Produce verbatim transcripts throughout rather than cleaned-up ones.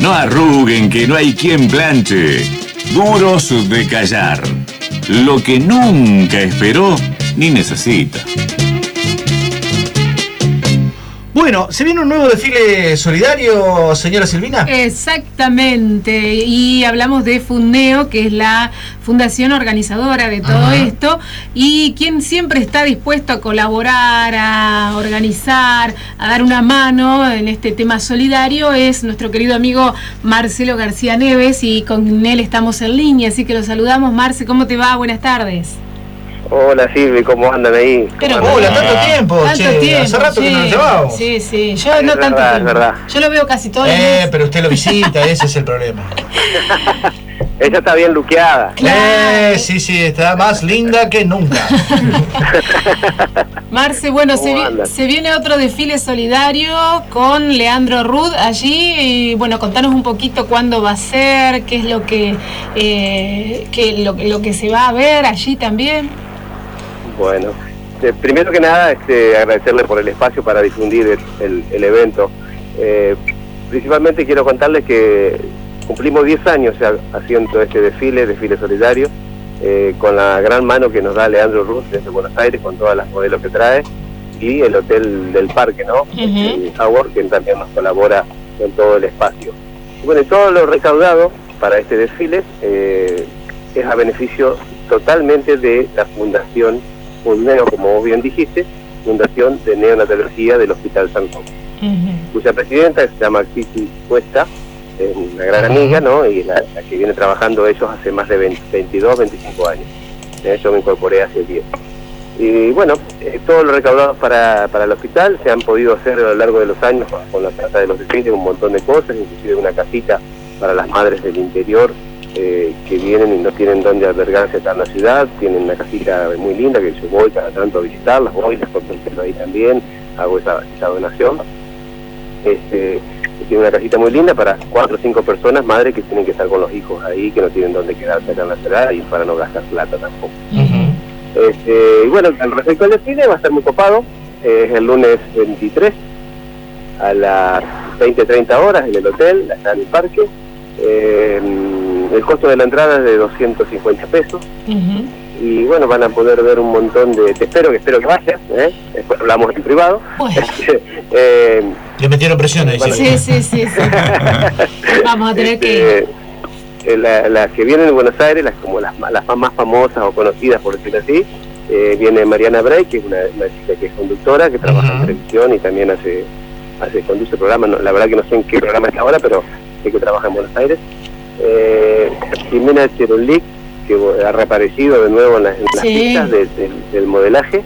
No arruguen, que no hay quien planche. Duros de callar. Lo que nunca esperó ni necesita. Bueno, ¿se viene un nuevo desfile solidario, señora Silvina? Exactamente, y hablamos de Fundeo, que es la fundación organizadora de todo Ajá. esto, y quien siempre está dispuesto a colaborar, a organizar, a dar una mano en este tema solidario es nuestro querido amigo Marcelo García Neves, y con él estamos en línea, así que lo saludamos. Marce, ¿cómo te va? Buenas tardes. Hola Silvi, ¿cómo andan ahí? Pero, ¿Cómo hola, andan? tanto tiempo, tanto che, tiempo, hace rato sí, que no nos llevamos. Sí, sí, yo no es tanto verdad, tiempo. Es verdad. Yo lo veo casi todo el Eh, mes. pero usted lo visita, ese es el problema. Ella está bien luqueada. Claro. Eh, sí, sí, está más linda que nunca. Marce, bueno, se, ¿Cómo vi- andan? se viene otro desfile solidario con Leandro Rudd allí, y bueno, contanos un poquito cuándo va a ser, qué es lo que, eh, que lo, lo que se va a ver allí también. Bueno, eh, primero que nada, este, agradecerle por el espacio para difundir el, el, el evento. Eh, principalmente quiero contarles que cumplimos diez años ya haciendo este desfile, desfile solidario, eh, con la gran mano que nos da Leandro Rudd desde Buenos Aires, con todas las modelos que trae, y el Hotel del Parque, ¿no? Uh-huh. El Howard, que también nos colabora con todo el espacio. Y bueno, y todo lo recaudado para este desfile eh, es a beneficio totalmente de la Fundación Fundeo, como vos bien dijiste, Fundación de Neonatología del Hospital San Roque, Uh-huh. cuya presidenta se llama Cristi Cuesta, es una gran amiga, ¿no? Y la, la que viene trabajando ellos hace más de veinte, veintidós, veinticinco años. Eh, Yo me incorporé hace diez. Y bueno, eh, todo lo recaudado para, para el hospital se han podido hacer a lo largo de los años con, con la plata de los desfiles, un montón de cosas, inclusive una casita para las madres del interior eh, que vienen y no tienen dónde albergarse acá en la ciudad. Tienen una casita muy linda que yo voy cada tanto a visitarlas, voy, las contemplo ahí también, hago esa, esa donación. Este, tiene una casita muy linda para cuatro o cinco personas, madres que tienen que estar con los hijos ahí, que no tienen dónde quedarse acá en la ciudad, y para no gastar plata tampoco. Uh-huh. Este, y bueno, al respecto al desfile va a estar muy copado, eh, es el lunes veintitrés a las veinte treinta horas en el hotel, acá en el parque. Eh, el costo de la entrada es de doscientos cincuenta pesos. Uh-huh. Y bueno, van a poder ver un montón de... Te espero, que espero que vayas, ¿eh? Después hablamos en privado. Bueno. eh, Le metieron presión ahí. Bueno, Sí, sí, sí, sí. Vamos a tener que... este, eh, la- las que vienen de Buenos Aires, las como las, las más famosas o conocidas, por decirlo así, eh, viene Mariana Bray, que es una, una chica que es conductora, que trabaja Ajá. en televisión y también hace, hace conduce programas. No, la verdad que no sé en qué programa está ahora, pero sé que trabaja en Buenos Aires. Eh, Jimena Cherulik, que ha reaparecido de nuevo en, la- en las Sí. pistas de- de- del modelaje,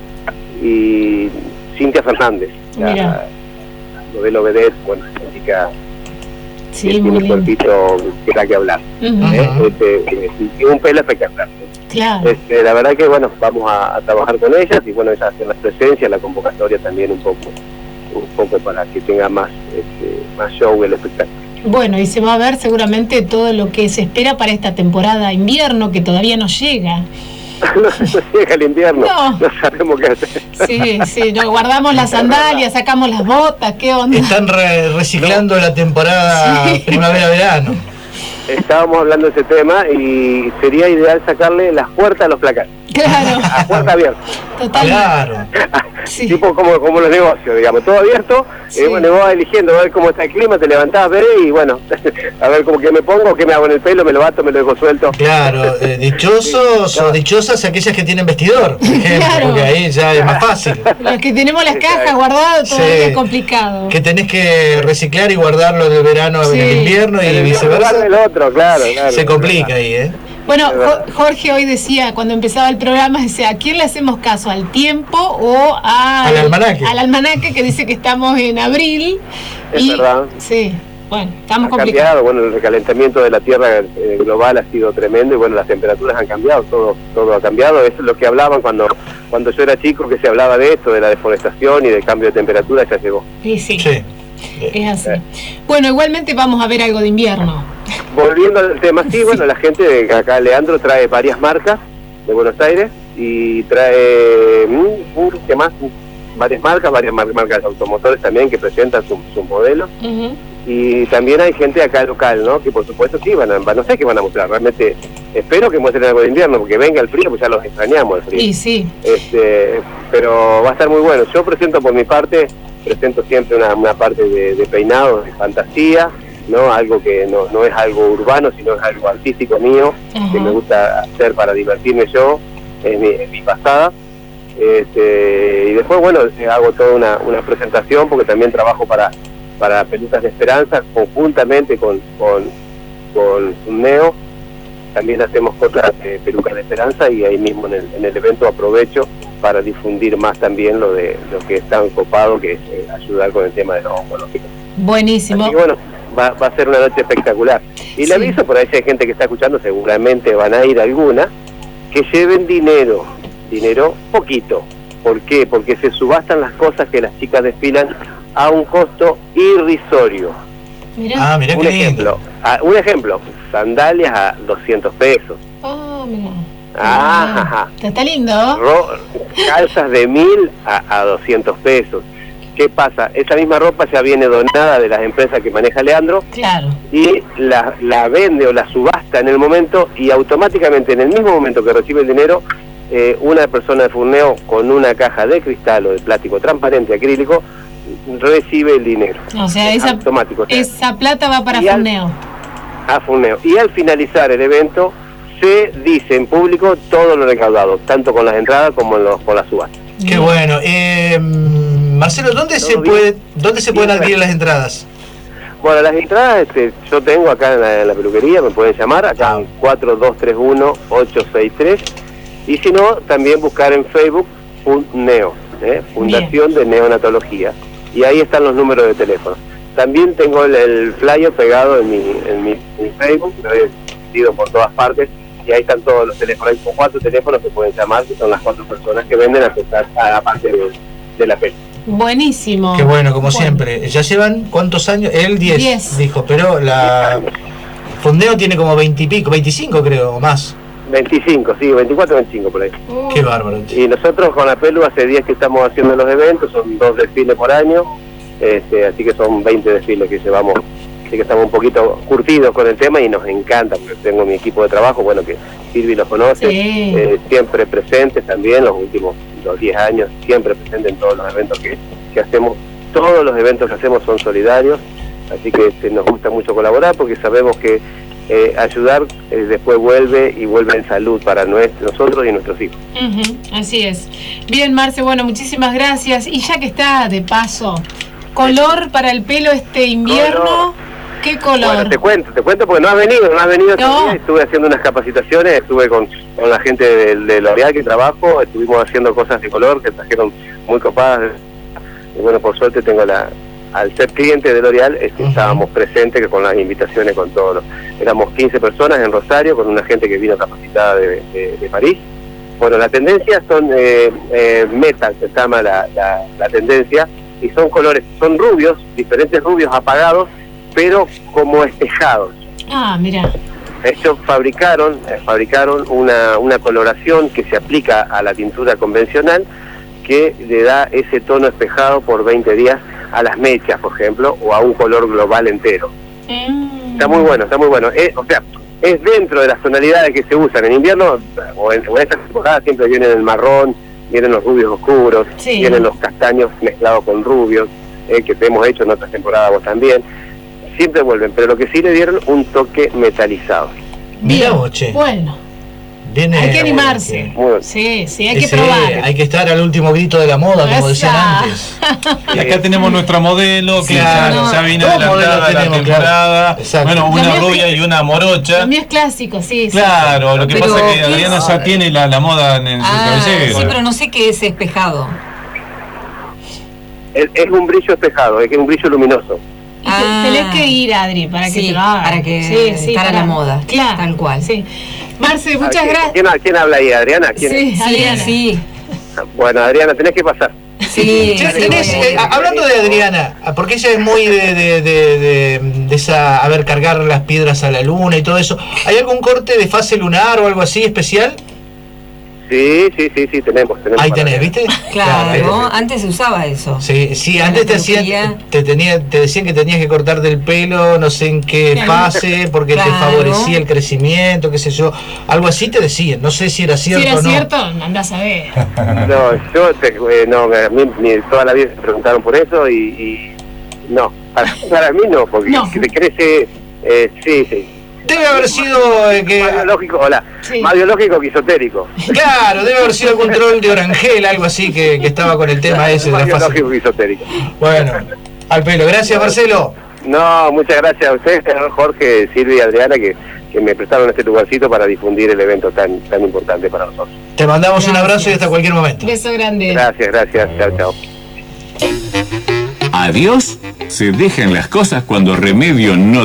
y Cintia Fernández, la Mira. modelo vedette, bueno, una chica Sí, que tiene muy un lindo. cuerpito que da que hablar, Ujú. Ajá. ¿eh? Este, eh, y un pelo espectacular. Claro. Este, la verdad que bueno, vamos a, a trabajar con ellas, y bueno, ellas hacen las presencias, la convocatoria también un poco, un poco para que tenga más, este, más show el espectáculo. Bueno, y se va a ver seguramente todo lo que se espera para esta temporada invierno, que todavía no llega. No se nos llega el invierno, No. no sabemos qué hacer. Sí, sí, nos guardamos las sandalias, sacamos las botas, ¿qué onda? Están re- reciclando la temporada Sí. primavera-verano. Estábamos hablando de ese tema y sería ideal sacarle las puertas a los placares, Claro, a puerta abierta. total. Claro. Sí. Tipo como, como los negocios, digamos, todo abierto, Sí. eh, bueno, vas eligiendo, a ver cómo está el clima, te levantás, ves, y bueno, a ver cómo que me pongo, qué me hago en el pelo, me lo bato, me lo dejo suelto. Claro, eh, dichosos o dichosas aquellas que tienen vestidor, por ejemplo, Claro. porque ahí ya es más fácil. Los que tenemos las cajas guardadas todavía Sí. es complicado. Que tenés que reciclar y guardarlo del verano Sí. en el invierno y En el viceversa. lugar del otro, claro, claro. Se complica ahí, ¿eh? Bueno, Es verdad. Jo- Jorge hoy decía, cuando empezaba el programa, decía, ¿a quién le hacemos caso? ¿Al tiempo o al, Al almanaque. al almanaque que dice que estamos en abril? Es y, verdad. Sí, bueno, estamos Ha complicados. cambiado, bueno, el recalentamiento de la Tierra eh, global ha sido tremendo, y bueno, las temperaturas han cambiado, todo todo ha cambiado. Eso es lo que hablaban cuando cuando yo era chico, que se hablaba de esto, de la deforestación y del cambio de temperatura, ya llegó. Sí, sí, Sí. es así. Bueno, igualmente vamos a ver algo de invierno. Volviendo al tema, sí, bueno, la gente de acá, Leandro, trae varias marcas de Buenos Aires, y trae, mm, ¿qué más? Varias marcas, varias mar- marcas de automotores también que presentan sus su modelos. Ujú. y también hay gente acá local, ¿no? Que por supuesto sí van a, no sé qué van a mostrar, realmente espero que muestren algo de invierno, porque venga el frío, pues ya los extrañamos el frío. Y sí. Este, pero va a estar muy bueno. Yo presento por mi parte, presento siempre una, una parte de, de peinados, de fantasía, ¿no? Algo que no, no es algo urbano, sino es algo artístico mío, uh-huh. que me gusta hacer para divertirme yo, es mi, es mi pasada. Este, y después, bueno, hago toda una, una presentación, porque también trabajo para para Pelucas de Esperanza, conjuntamente con, con, con Neo. También hacemos cosas de Pelucas de Esperanza, y ahí mismo en el, en el evento aprovecho para difundir más también lo de lo que es tan copado, que es eh, ayudar con el tema de los oncológicos. Buenísimo. Así que bueno, va, va a ser una noche espectacular. Y le aviso, por ahí si hay gente que está escuchando, seguramente van a ir alguna, que lleven dinero, dinero poquito. ¿Por qué? Porque se subastan las cosas que las chicas desfilan a un costo irrisorio. Mirá. Ah, mirá un qué ejemplo, lindo. a, un ejemplo, sandalias a doscientos pesos. Oh, mira. Ah, ajá. Está lindo. Ro calzas de mil a, a doscientos pesos. ¿Qué pasa? Esa misma ropa ya viene donada de las empresas que maneja Leandro. Claro. Y la, la vende o la subasta en el momento, y automáticamente en el mismo momento que recibe el dinero, eh, una persona de Furneo con una caja de cristal o de plástico transparente acrílico recibe el dinero. O sea, es esa, automático. O sea, esa plata va para Furneo. A Furneo. Y al finalizar el evento se dice en público todo lo recaudado, tanto con las entradas como en los, con las subastas. Qué bueno. Eh, Marcelo, ¿dónde se puede, dónde se pueden adquirir las entradas? Bueno, las entradas este, yo tengo acá en la, en la peluquería, me pueden llamar, acá en cuatro dos tres uno ocho seis tres, y si no, también buscar en Facebook Neo, ¿eh? Fundación Bien. de Neonatología, y ahí están los números de teléfono. También tengo el, el flyer pegado en mi, en mi, en mi Facebook, lo he distribuido por todas partes, y ahí están todos los teléfonos. Hay cuatro teléfonos que pueden llamar, que son las cuatro personas que venden a pesar a la parte de, de la peli. Buenísimo. Qué bueno, como bueno. siempre. ¿Ya llevan cuántos años? Él diez, dijo, pero la Fondeo tiene como veinte y pico, veinticinco creo, o más. veinticinco, sí, veinticuatro, veinticinco por ahí. Uh. Qué bárbaro. Y nosotros con la Pelu hace diez que estamos haciendo los eventos, son dos desfiles por año, este, así que son veinte desfiles que llevamos, así que estamos un poquito curtidos con el tema y nos encanta, porque tengo mi equipo de trabajo, bueno, que Silvi los conoce, sí. eh, siempre presentes también, los últimos los diez años, siempre presentes en todos los eventos que, que hacemos. Todos los eventos que hacemos son solidarios, así que este, nos gusta mucho colaborar, porque sabemos que eh, ayudar eh, después vuelve y vuelve en salud para nuestro, nosotros y nuestros hijos. Uh-huh, así es. Bien, Marce, bueno, muchísimas gracias. Y ya que está de paso, color para el pelo este invierno, color. ¿Qué color? Bueno, te cuento, te cuento porque no has venido, no has venido no. todavía. Estuve haciendo unas capacitaciones, estuve con, con la gente de, de L'Oreal que trabajo, estuvimos haciendo cosas de color que trajeron muy copadas. Y bueno, por suerte tengo la, al ser cliente de L'Oreal, este, uh-huh. estábamos presentes que con las invitaciones, con todos los, éramos quince personas en Rosario, con una gente que vino capacitada de, de, de París. Bueno, la tendencia son eh, eh, metal, se llama la, la, la tendencia, y son colores, son rubios, diferentes rubios apagados, pero como espejados. Ah, mira. Ellos fabricaron, eh, fabricaron una, una coloración que se aplica a la tintura convencional, que le da ese tono espejado por veinte días a las mechas, por ejemplo, o a un color global entero. Mm. Está muy bueno, está muy bueno. Es, o sea, es dentro de las tonalidades que se usan. En invierno, o en, o en esta temporada, siempre vienen el marrón, vienen los rubios oscuros, sí. vienen los castaños mezclados con rubios, eh, que te hemos hecho en otras temporadas vos también. Siempre vuelven, pero lo que sí le dieron un toque metalizado. Mira, Boche. Bueno. Viene, hay que animarse. Bueno. Sí, sí, hay Ese, que probar. Hay que estar al último grito de la moda, como Esa. decían antes. Y acá tenemos nuestra modelo, que claro, ya, no, ya viene dos adelantada modelos la tenemos, temporada. Claro. Bueno, La una mía rubia es- y una morocha. Lo mío es clásico, sí. Claro, sí. lo que Pero- pasa es que Adriana ya tiene la, la moda en el Ah, cabellero. sí, pero no sé qué es espejado. Es, es un brillo espejado, es un brillo luminoso. Y te- Ah. tenés que ir, Adri, para que Sí, te lo hagan. para que sí, sí, estar a para- la moda, Claro, tal cual. Sí. Marce, A ver, muchas ¿quién- gracias. ¿quién, quién habla ahí, Adriana? ¿Quién Sí, Sí, Adriana. sí, Bueno, Adriana, tenés que pasar. sí. Che, sí, tenés, voy a eh, ir. hablando de Adriana, porque ella es muy de, de, de, de, de esa, a ver, cargar las piedras a la luna y todo eso. ¿Hay algún corte de fase lunar o algo así especial? Sí, sí, sí, sí, tenemos. tenemos Ahí para tenés, ver. ¿viste? Claro, ahí tenés. antes se usaba eso. Sí, sí, La antes te cirugía. hacían, te, tenía, te decían que tenías que cortarte el pelo, no sé en qué Claro. fase, porque te Claro. favorecía el crecimiento, qué sé yo. Algo así te decían, no sé si era cierto Si era o no. cierto, andás a ver. No, yo te, eh, no, a mí ni toda la vida me preguntaron por eso y, y no, para, para mí no, porque No. te crece, eh, sí, sí. Debe haber sido eh, que... Más biológico, hola, Sí. más biológico que esotérico. Claro, debe haber sido algún troll de Orangel, algo así que, que estaba con el tema ese de Más la fase. biológico que esotérico. Bueno, al pelo. Gracias, Marcelo. No, muchas gracias a ustedes, Jorge, Silvia y Adriana, que, que me prestaron este lugarcito para difundir el evento tan tan importante para nosotros. Te mandamos un Gracias. abrazo y hasta cualquier momento. Beso grande. Gracias, gracias, chao, chao. Adiós. Se dejan las cosas cuando Remedio no